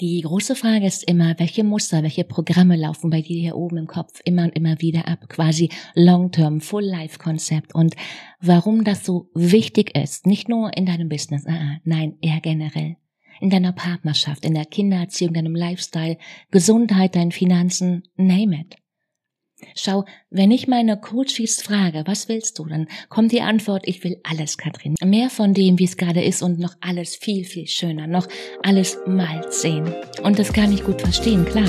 Die große Frage ist immer, welche Muster, welche Programme laufen bei dir hier oben im Kopf immer und immer wieder ab, quasi Long-Term, Full-Life-Konzept und warum das so wichtig ist, nicht nur in deinem Business, nein, eher generell, in deiner Partnerschaft, in der Kindererziehung, deinem Lifestyle, Gesundheit, deinen Finanzen, name it. Schau, wenn ich meine Coaches frage, was willst du, dann kommt die Antwort, ich will alles, Katrin. Mehr von dem, wie es gerade ist und noch alles viel, viel schöner, noch alles mal 10. Und das kann ich gut verstehen, klar.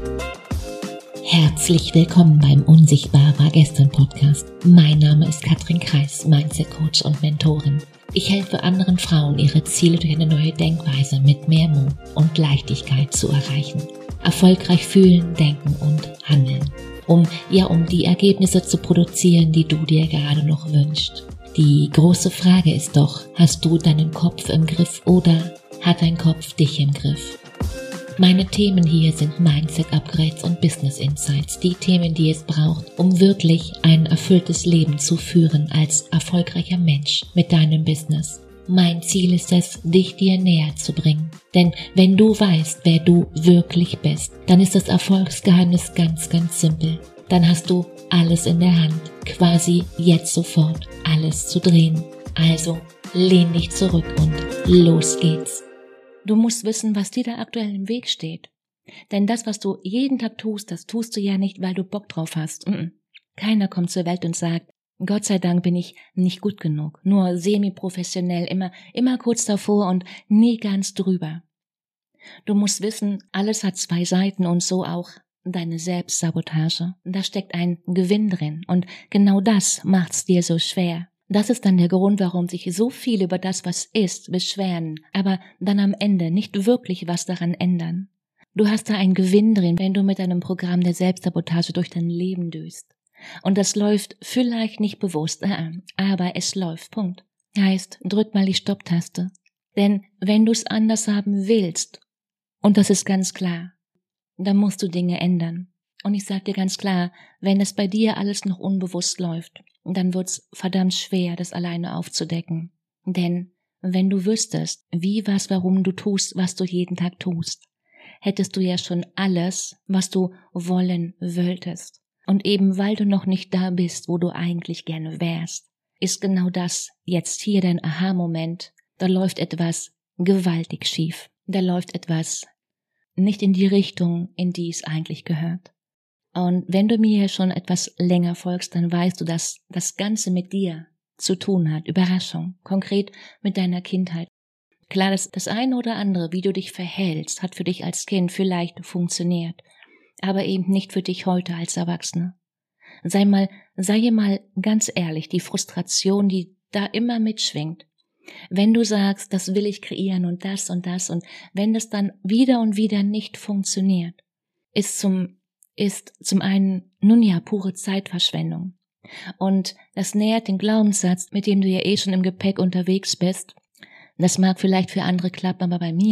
Herzlich willkommen beim Unsichtbar war gestern Podcast. Mein Name ist Katrin Kreis, Mindset Coach und Mentorin. Ich helfe anderen Frauen, ihre Ziele durch eine neue Denkweise mit mehr Mut und Leichtigkeit zu erreichen. Erfolgreich fühlen, denken und handeln. Um die Ergebnisse zu produzieren, die du dir gerade noch wünschst. Die große Frage ist doch, hast du deinen Kopf im Griff oder hat dein Kopf dich im Griff? Meine Themen hier sind Mindset-Upgrades und Business-Insights, die Themen, die es braucht, um wirklich ein erfülltes Leben zu führen als erfolgreicher Mensch mit deinem Business. Mein Ziel ist es, dich dir näher zu bringen. Denn wenn du weißt, wer du wirklich bist, dann ist das Erfolgsgeheimnis ganz, ganz simpel. Dann hast du alles in der Hand, quasi jetzt sofort alles zu drehen. Also lehn dich zurück und los geht's. Du musst wissen, was dir da aktuell im Weg steht. Denn das, was du jeden Tag tust, das tust du ja nicht, weil du Bock drauf hast. Keiner kommt zur Welt und sagt, Gott sei Dank bin ich nicht gut genug, nur semi-professionell, immer kurz davor und nie ganz drüber. Du musst wissen, alles hat zwei Seiten und so auch deine Selbstsabotage. Da steckt ein Gewinn drin und genau das macht's dir so schwer. Das ist dann der Grund, warum sich so viel über das, was ist, beschweren, aber dann am Ende nicht wirklich was daran ändern. Du hast da einen Gewinn drin, wenn du mit einem Programm der Selbstsabotage durch dein Leben düst. Und das läuft vielleicht nicht bewusst, aber es läuft, Punkt. Heißt, drück mal die Stopptaste. Denn wenn du es anders haben willst, und das ist ganz klar, dann musst du Dinge ändern. Und ich sag dir ganz klar, wenn es bei dir alles noch unbewusst läuft, dann wird's verdammt schwer, das alleine aufzudecken. Denn wenn du wüsstest, wie, was, warum du tust, was du jeden Tag tust, hättest du ja schon alles, was du wollen wolltest. Und eben weil du noch nicht da bist, wo du eigentlich gerne wärst, ist genau das jetzt hier dein Aha-Moment. Da läuft etwas gewaltig schief. Da läuft etwas nicht in die Richtung, in die es eigentlich gehört. Und wenn du mir schon etwas länger folgst, dann weißt du, dass das Ganze mit dir zu tun hat. Überraschung, konkret mit deiner Kindheit. Klar, das eine oder andere, wie du dich verhältst, hat für dich als Kind vielleicht funktioniert, aber eben nicht für dich heute als Erwachsene. Sei mal ganz ehrlich, die Frustration, die da immer mitschwingt. Wenn du sagst, das will ich kreieren und das und wenn das dann wieder und wieder nicht funktioniert, ist zum einen, pure Zeitverschwendung. Und das nährt den Glaubenssatz, mit dem du ja schon im Gepäck unterwegs bist. Das mag vielleicht für andere klappen, aber bei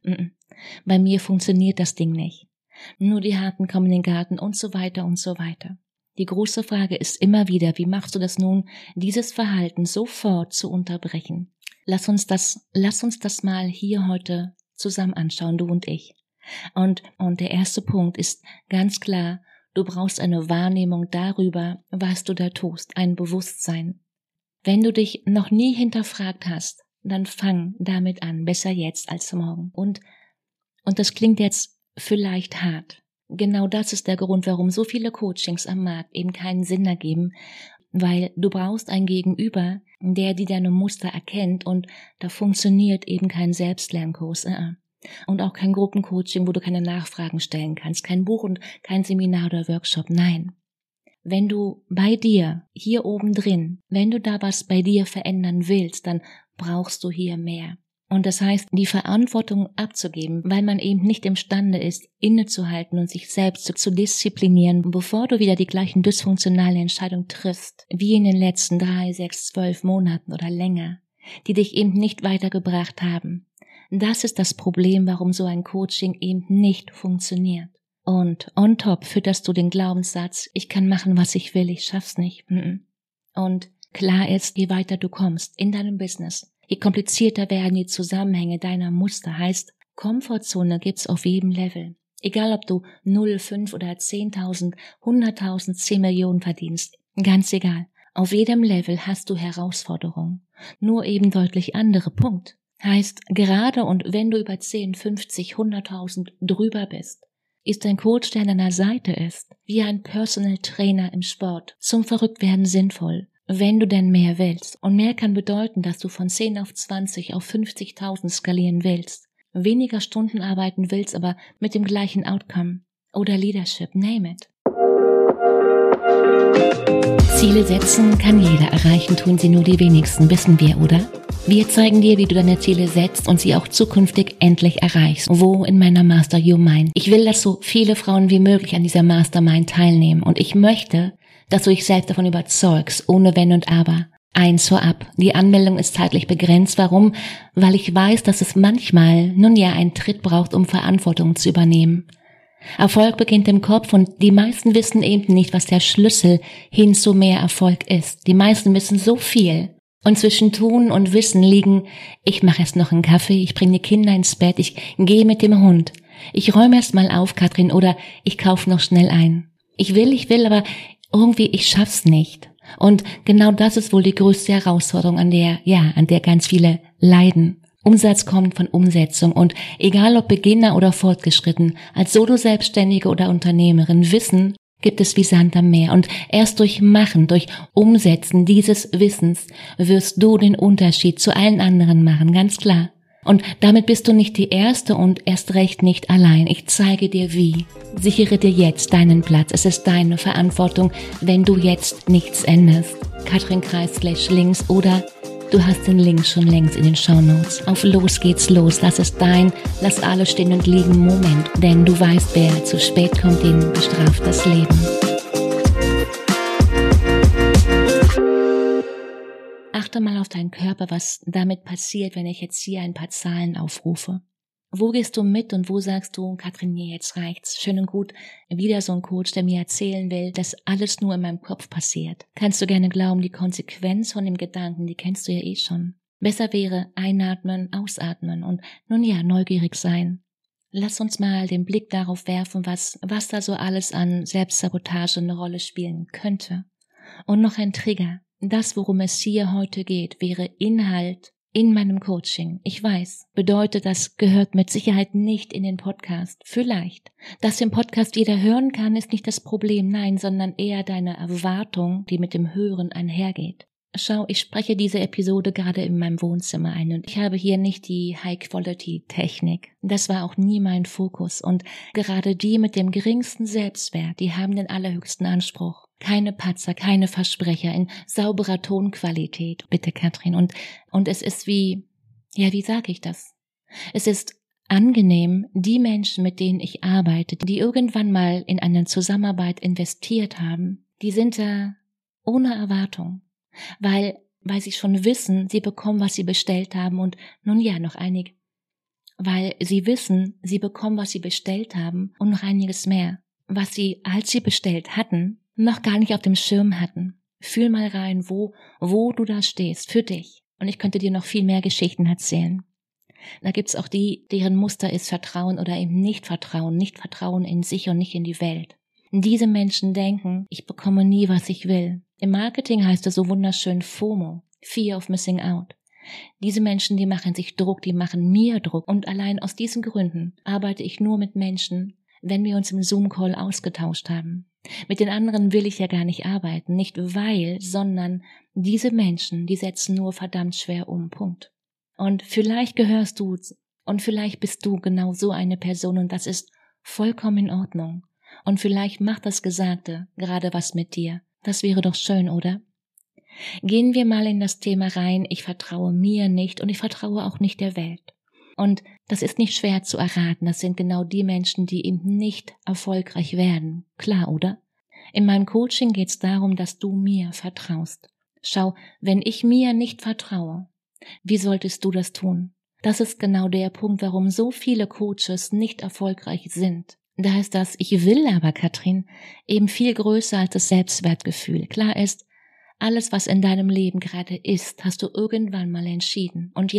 mir funktioniert das Ding nicht. Nur die Harten kommen in den Garten und so weiter und so weiter. Die große Frage ist immer wieder, wie machst du das nun, dieses Verhalten sofort zu unterbrechen? Lass uns das mal hier heute zusammen anschauen, du und ich. Und der erste Punkt ist ganz klar, du brauchst eine Wahrnehmung darüber, was du da tust, ein Bewusstsein. Wenn du dich noch nie hinterfragt hast, dann fang damit an, besser jetzt als morgen. Und das klingt jetzt vielleicht hart. Genau das ist der Grund, warum so viele Coachings am Markt eben keinen Sinn ergeben, weil du brauchst ein Gegenüber, der die deine Muster erkennt, und da funktioniert eben kein Selbstlernkurs. Und auch kein Gruppencoaching, wo du keine Nachfragen stellen kannst, kein Buch und kein Seminar oder Workshop, nein. Wenn du bei dir, hier oben drin, wenn du da was bei dir verändern willst, dann brauchst du hier mehr. Und das heißt, die Verantwortung abzugeben, weil man eben nicht imstande ist, innezuhalten und sich selbst zu disziplinieren, bevor du wieder die gleichen dysfunktionalen Entscheidungen triffst, wie in den letzten 3, 6, 12 Monaten oder länger, die dich eben nicht weitergebracht haben. Das ist das Problem, warum so ein Coaching eben nicht funktioniert. Und on top fütterst du den Glaubenssatz, ich kann machen, was ich will, ich schaff's nicht. Und klar ist, je weiter du kommst in deinem Business, je komplizierter werden die Zusammenhänge deiner Muster, heißt, Komfortzone gibt's auf jedem Level. Egal ob du 0, 5 oder 10.000, 100.000, 10 Millionen verdienst. Ganz egal. Auf jedem Level hast du Herausforderungen. Nur eben deutlich andere. Punkt. Heißt, gerade und wenn du über 10, 50, 100.000 drüber bist, ist ein Coach, der an deiner Seite ist, wie ein Personal Trainer im Sport, zum Verrücktwerden sinnvoll, wenn du denn mehr willst. Und mehr kann bedeuten, dass du von 10 auf 20 auf 50.000 skalieren willst, weniger Stunden arbeiten willst, aber mit dem gleichen Outcome. Oder Leadership, name it. Ziele setzen kann jeder, erreichen tun sie nur die wenigsten, wissen wir, oder? Wir zeigen dir, wie du deine Ziele setzt und sie auch zukünftig endlich erreichst. Wo in meiner Master Your Mind? Ich will, dass so viele Frauen wie möglich an dieser Mastermind teilnehmen und ich möchte, dass du dich selbst davon überzeugst, ohne Wenn und Aber. Eins vorab, die Anmeldung ist zeitlich begrenzt. Warum? Weil ich weiß, dass es manchmal, einen Tritt braucht, um Verantwortung zu übernehmen. Erfolg beginnt im Kopf und die meisten wissen eben nicht, was der Schlüssel hin zu mehr Erfolg ist. Die meisten wissen so viel. Und zwischen Tun und Wissen liegen, ich mache erst noch einen Kaffee, ich bringe die Kinder ins Bett, ich gehe mit dem Hund. Ich räume erst mal auf, Katrin, oder ich kaufe noch schnell ein. Ich will, aber irgendwie, ich schaff's nicht. Und genau das ist wohl die größte Herausforderung, an der ganz viele leiden. Umsatz kommt von Umsetzung und egal ob Beginner oder fortgeschritten, als Solo-Selbstständige oder Unternehmerin, Wissen gibt es wie Sand am Meer und erst durch Machen, durch Umsetzen dieses Wissens wirst du den Unterschied zu allen anderen machen, ganz klar. Und damit bist du nicht die Erste und erst recht nicht allein. Ich zeige dir wie. Sichere dir jetzt deinen Platz. Es ist deine Verantwortung, wenn du jetzt nichts änderst. Katrin.Kreis/Links oder du hast den Link schon längst in den Shownotes. Auf los geht's los. Das ist dein, lass alles stehen und liegen Moment. Denn du weißt, wer zu spät kommt, den bestraft das Leben. Achte mal auf deinen Körper, was damit passiert, wenn ich jetzt hier ein paar Zahlen aufrufe. Wo gehst du mit und wo sagst du, Katrin, mir jetzt reicht's. Schön und gut, wieder so ein Coach, der mir erzählen will, dass alles nur in meinem Kopf passiert. Kannst du gerne glauben, die Konsequenz von dem Gedanken, die kennst du ja eh schon. Besser wäre einatmen, ausatmen und neugierig sein. Lass uns mal den Blick darauf werfen, was da so alles an Selbstsabotage eine Rolle spielen könnte. Und noch ein Trigger. Das, worum es hier heute geht, wäre Inhalt in meinem Coaching. Ich weiß, bedeutet, das gehört mit Sicherheit nicht in den Podcast. Vielleicht. Dass den Podcast jeder hören kann, ist nicht das Problem, nein, sondern eher deine Erwartung, die mit dem Hören einhergeht. Schau, ich spreche diese Episode gerade in meinem Wohnzimmer ein und ich habe hier nicht die High-Quality-Technik. Das war auch nie mein Fokus und gerade die mit dem geringsten Selbstwert, die haben den allerhöchsten Anspruch. Keine Patzer, keine Versprecher, in sauberer Tonqualität, bitte Katrin. Und es ist wie sage ich das? Es ist angenehm, die Menschen, mit denen ich arbeite, die irgendwann mal in eine Zusammenarbeit investiert haben, die sind da ohne Erwartung. Weil sie schon wissen, sie bekommen, was sie bestellt haben und noch einige. Weil sie wissen, sie bekommen, was sie bestellt haben und noch einiges mehr. Was sie, als sie bestellt hatten, noch gar nicht auf dem Schirm hatten. Fühl mal rein, wo du da stehst, für dich. Und ich könnte dir noch viel mehr Geschichten erzählen. Da gibt's auch die, deren Muster ist Vertrauen oder eben nicht Vertrauen in sich und nicht in die Welt. Diese Menschen denken, ich bekomme nie, was ich will. Im Marketing heißt es so wunderschön FOMO, Fear of Missing Out. Diese Menschen, die machen sich Druck, die machen mir Druck. Und allein aus diesen Gründen arbeite ich nur mit Menschen, wenn wir uns im Zoom-Call ausgetauscht haben. Mit den anderen will ich ja gar nicht arbeiten, nicht weil, sondern diese Menschen, die setzen nur verdammt schwer um, Punkt. Und vielleicht gehörst du und vielleicht bist du genau so eine Person und das ist vollkommen in Ordnung. Und vielleicht macht das Gesagte gerade was mit dir. Das wäre doch schön, oder? Gehen wir mal in das Thema rein, ich vertraue mir nicht und ich vertraue auch nicht der Welt. Und das ist nicht schwer zu erraten, das sind genau die Menschen, die eben nicht erfolgreich werden. Klar, oder? In meinem Coaching geht es darum, dass du mir vertraust. Schau, wenn ich mir nicht vertraue, wie solltest du das tun? Das ist genau der Punkt, warum so viele Coaches nicht erfolgreich sind. Da ist das Ich will aber, Katrin, eben viel größer als das Selbstwertgefühl. Klar ist, alles, was in deinem Leben gerade ist, hast du irgendwann mal entschieden. Und ja,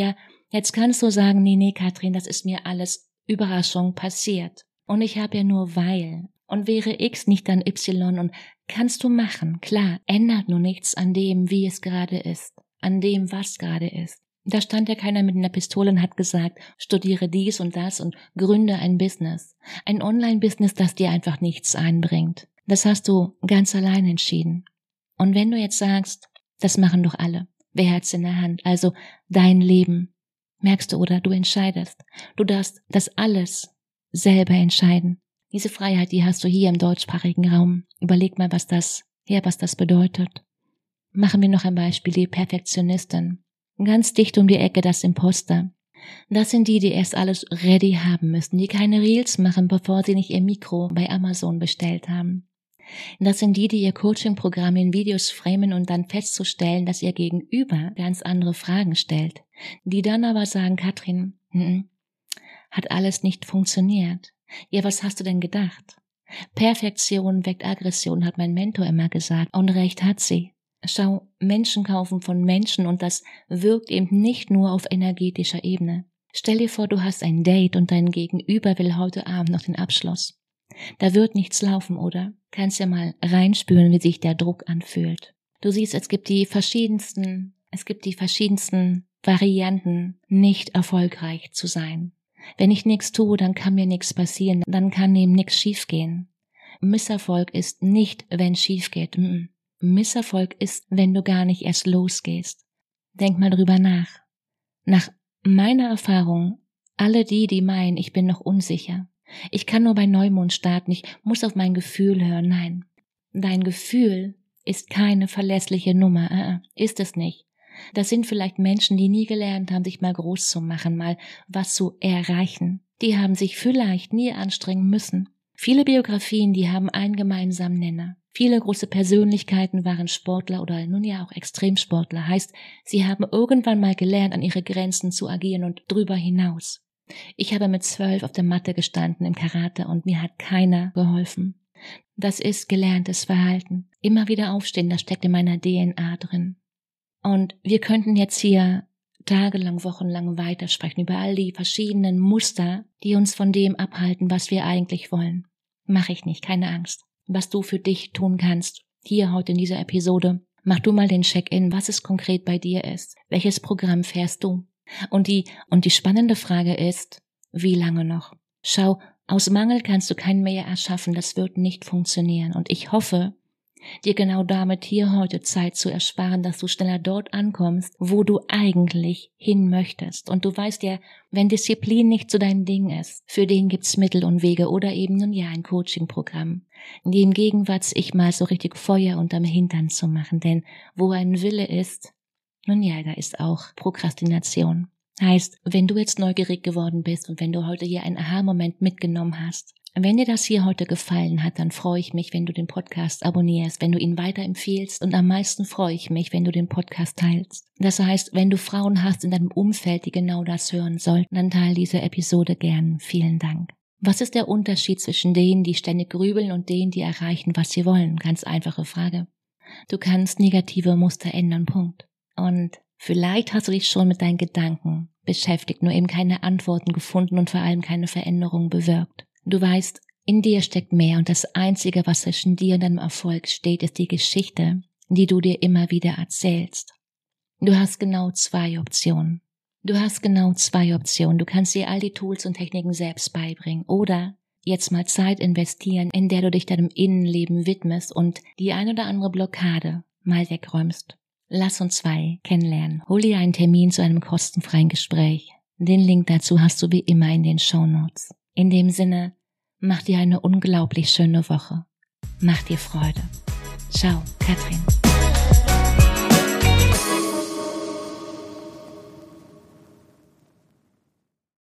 Jetzt kannst du sagen, nee, Katrin, das ist mir alles Überraschung passiert. Und ich habe ja nur weil. Und wäre X nicht dann Y und kannst du machen. Klar, ändert nur nichts an dem, wie es gerade ist. An dem, was gerade ist. Da stand ja keiner mit einer Pistole und hat gesagt, studiere dies und das und gründe ein Business. Ein Online-Business, das dir einfach nichts einbringt. Das hast du ganz allein entschieden. Und wenn du jetzt sagst, das machen doch alle, wer hat's in der Hand, also dein Leben, merkst du, oder du entscheidest. Du darfst das alles selber entscheiden. Diese Freiheit, die hast du hier im deutschsprachigen Raum. Überleg mal, was das bedeutet. Machen wir noch ein Beispiel, die Perfektionistin. Ganz dicht um die Ecke das Imposter. Das sind die erst alles ready haben müssen, die keine Reels machen, bevor sie nicht ihr Mikro bei Amazon bestellt haben. Das sind die ihr Coaching-Programm in Videos framen und dann festzustellen, dass ihr Gegenüber ganz andere Fragen stellt. Die dann aber sagen, Katrin, hat alles nicht funktioniert. Ja, was hast du denn gedacht? Perfektion weckt Aggression, hat mein Mentor immer gesagt. Und recht hat sie. Schau, Menschen kaufen von Menschen und das wirkt eben nicht nur auf energetischer Ebene. Stell dir vor, du hast ein Date und dein Gegenüber will heute Abend noch den Abschluss. Da wird nichts laufen, oder? Kannst ja mal reinspüren, wie sich der Druck anfühlt. Du siehst, es gibt die verschiedensten Varianten, nicht erfolgreich zu sein. Wenn ich nichts tue, dann kann mir nichts passieren, dann kann eben nichts schiefgehen. Misserfolg ist nicht, wenn schief geht. Misserfolg ist, wenn du gar nicht erst losgehst. Denk mal drüber nach. Nach meiner Erfahrung, alle die meinen, ich bin noch unsicher. Ich kann nur bei Neumond starten, ich muss auf mein Gefühl hören. Nein, dein Gefühl ist keine verlässliche Nummer. Ist es nicht. Das sind vielleicht Menschen, die nie gelernt haben, sich mal groß zu machen, mal was zu erreichen. Die haben sich vielleicht nie anstrengen müssen. Viele Biografien, die haben einen gemeinsamen Nenner. Viele große Persönlichkeiten waren Sportler oder nun ja auch Extremsportler. Heißt, sie haben irgendwann mal gelernt, an ihre Grenzen zu agieren und drüber hinaus. Ich habe mit 12 auf der Matte gestanden im Karate und mir hat keiner geholfen. Das ist gelerntes Verhalten. Immer wieder aufstehen, das steckt in meiner DNA drin. Und wir könnten jetzt hier tagelang, wochenlang weitersprechen über all die verschiedenen Muster, die uns von dem abhalten, was wir eigentlich wollen. Mach ich nicht, keine Angst. Was du für dich tun kannst, hier heute in dieser Episode, mach du mal den Check-in, was es konkret bei dir ist. Welches Programm fährst du? Und die spannende Frage ist, wie lange noch? Schau, aus Mangel kannst du kein Mehr erschaffen, das wird nicht funktionieren. Und ich hoffe, dir genau damit hier heute Zeit zu ersparen, dass du schneller dort ankommst, wo du eigentlich hin möchtest. Und du weißt ja, wenn Disziplin nicht so dein Ding ist, für den gibt's Mittel und Wege oder eben nun ja ein Coaching-Programm, in dem Gegenwart ich mal so richtig Feuer unterm Hintern zu machen. Denn wo ein Wille ist, nun ja, da ist auch Prokrastination. Heißt, wenn du jetzt neugierig geworden bist und wenn du heute hier einen Aha-Moment mitgenommen hast, wenn dir das hier heute gefallen hat, dann freue ich mich, wenn du den Podcast abonnierst, wenn du ihn weiterempfiehlst und am meisten freue ich mich, wenn du den Podcast teilst. Das heißt, wenn du Frauen hast in deinem Umfeld, die genau das hören sollten, dann teile diese Episode gern. Vielen Dank. Was ist der Unterschied zwischen denen, die ständig grübeln und denen, die erreichen, was sie wollen? Ganz einfache Frage. Du kannst negative Muster ändern, Punkt. Und vielleicht hast du dich schon mit deinen Gedanken beschäftigt, nur eben keine Antworten gefunden und vor allem keine Veränderung bewirkt. Du weißt, in dir steckt mehr und das Einzige, was zwischen dir und deinem Erfolg steht, ist die Geschichte, die du dir immer wieder erzählst. Du hast genau zwei Optionen. Du kannst dir all die Tools und Techniken selbst beibringen oder jetzt mal Zeit investieren, in der du dich deinem Innenleben widmest und die ein oder andere Blockade mal wegräumst. Lass uns 2 kennenlernen. Hol dir einen Termin zu einem kostenfreien Gespräch. Den Link dazu hast du wie immer in den Shownotes. In dem Sinne, mach dir eine unglaublich schöne Woche. Mach dir Freude. Ciao, Katrin.